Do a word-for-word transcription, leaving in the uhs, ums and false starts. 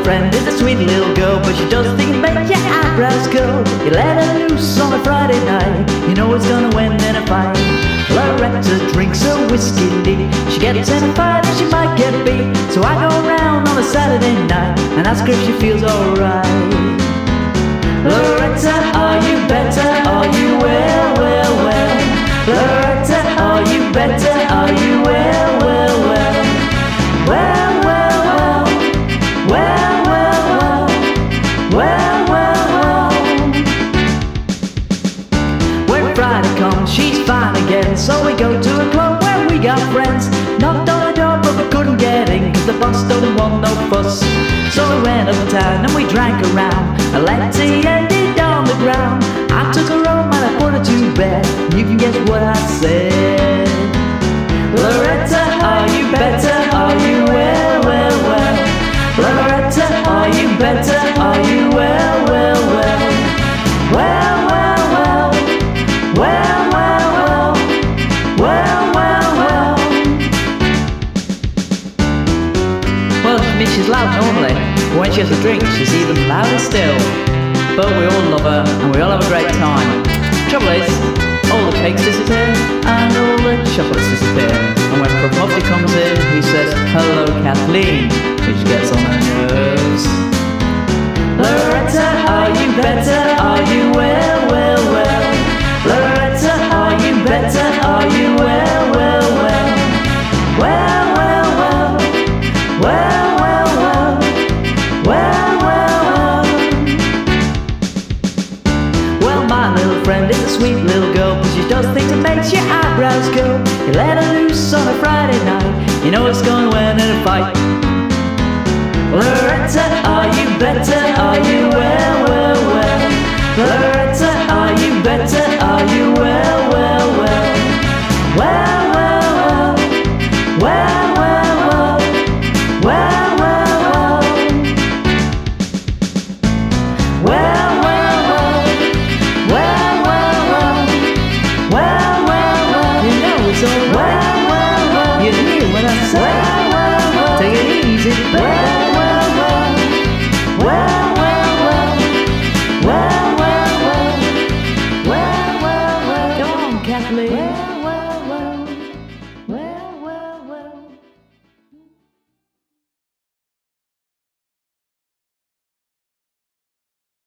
friend is a sweet little girl, but she does things that make your eyebrows curl. You let her loose on a Friday night, you know it's gonna win in a fight. Loretta drinks her whiskey neat, she gets in a fight and she might get beat. So I go around on a Saturday night and ask her if she feels alright. Loretta, are you better? Are you well, well, well? Loretta, are you better? Are you well, well, well? Well, well, well. Well, well, well. Well, well, well. When Friday comes, she's fine again, so we go to a club where we got friends. Knocked on the door but we couldn't get in, cause the boss don't want no fuss. So we went uptown and we drank around, and Letty ended on the ground. I took her home and I put her to bed. You can guess what I said. Loretta, are you better? Are you well, well, well? Loretta, are you better? Are you well, well, well? Well, well, well. Well, well, well. Well, well, well. Well, I mean, she's loud normally, but when she has a drink, she's even louder still. But we all love her, and we all have a great time. Trouble is, all the cakes disappear, and all the chocolates disappear. And when Prof Muffy comes in, he says, hello Kathleen, which gets on her nerves. Loretta, are you better? Are you well, well, well? Loretta, are you better? Are you well, well, well? Well, well, well. Well, well, well. Well, well, well. Well, my little friend is a sweet little girl, but she does things that makes your eyebrows go. You let her loose on a Friday night, you know it's gonna win in a fight. Loretta, are you better? Are you well, well, well? Loretta, are you better? Are you well, well, well? Well, well, well. Well, well, well. Well, well, well. Well, well, well. Well, well, well. Well, well, well. You know it's all well, well, well. You hear what I say? Well, well, well. Take it easy, baby.